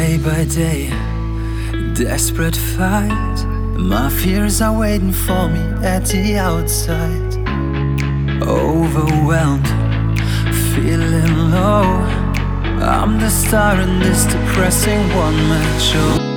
Day by day, desperate fight. My fears are waiting for me at the outside. Overwhelmed, feeling low. I'm the star in this depressing one-man show.